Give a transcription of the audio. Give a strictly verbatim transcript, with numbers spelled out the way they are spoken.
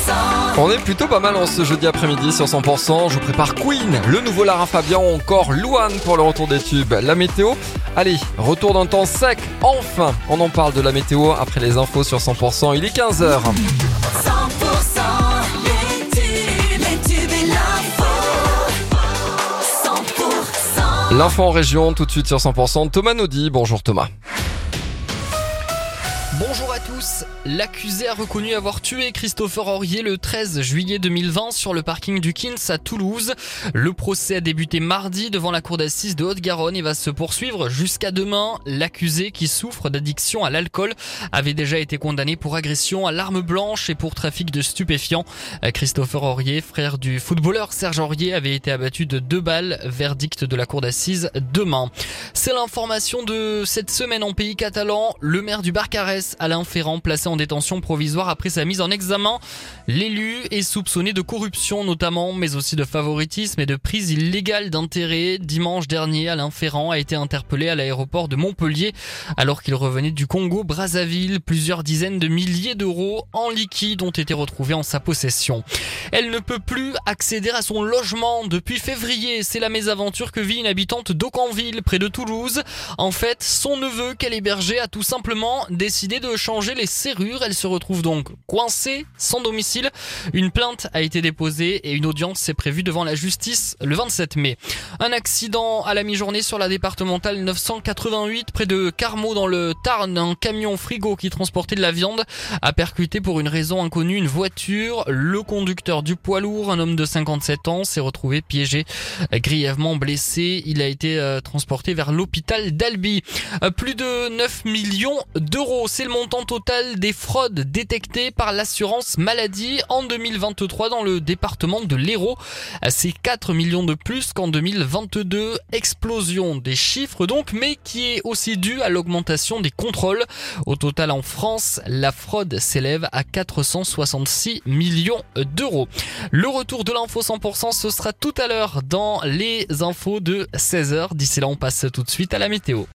On est plutôt pas mal en ce jeudi après-midi sur cent pour cent. Je vous prépare Queen, le nouveau Lara Fabian ou encore Louane pour le retour des tubes. La météo, allez, retour d'un temps sec. Enfin, on en parle de la météo après les infos sur cent pour cent. Il est quinze heures. cent pour cent les tubes, les tubes et l'info. cent pour cent. L'info en région, tout de suite sur cent pour cent. Thomas Naudy, bonjour Thomas. Bonjour à tous. L'accusé a reconnu avoir tué Christopher Aurier le treize juillet deux mille vingt sur le parking du Kins à Toulouse. Le procès a débuté mardi devant la cour d'assises de Haute-Garonne et va se poursuivre jusqu'à demain. L'accusé, qui souffre d'addiction à l'alcool, avait déjà été condamné pour agression à l'arme blanche et pour trafic de stupéfiants. Christopher Aurier, frère du footballeur Serge Aurier, avait été abattu de deux balles. Verdict de la cour d'assises demain. C'est l'information de cette semaine en pays catalan. Le maire du Barcarès, Alain Ferrand, placé en détention provisoire après sa mise en examen. L'élu est soupçonné de corruption notamment, mais aussi de favoritisme et de prise illégale d'intérêt. Dimanche dernier, Alain Ferrand a été interpellé à l'aéroport de Montpellier alors qu'il revenait du Congo-Brazzaville. Plusieurs dizaines de milliers d'euros en liquide ont été retrouvés en sa possession. Elle ne peut plus accéder à son logement depuis février. C'est la mésaventure que vit une habitante d'Aucanville, près de Toulouse. En fait, son neveu qu'elle hébergeait a tout simplement décidé de changer les serrures. Elle se retrouve donc coincée, sans domicile. Une plainte a été déposée et une audience est prévue devant la justice le vingt-sept mai. Un accident à la mi-journée sur la départementale neuf cent quatre-vingt-huit près de Carmaux dans le Tarn. Un camion frigo qui transportait de la viande a percuté pour une raison inconnue une voiture. Le conducteur du poids lourd, un homme de cinquante-sept ans, s'est retrouvé piégé, grièvement blessé. Il a été euh, transporté vers l'hôpital d'Albi. Euh, plus de neuf millions d'euros, c'est le montant total des fraudes détectées par l'assurance maladie en deux mille vingt-trois dans le département de l'Hérault. C'est quatre millions de plus qu'en deux mille vingt-deux. Explosion des chiffres donc, mais qui est aussi due à l'augmentation des contrôles. Au total en France, la fraude s'élève à quatre cent soixante-six millions d'euros. Le retour de l'info cent pour cent, ce sera tout à l'heure dans les infos de seize heures. D'ici là, on passe tout de suite à la météo.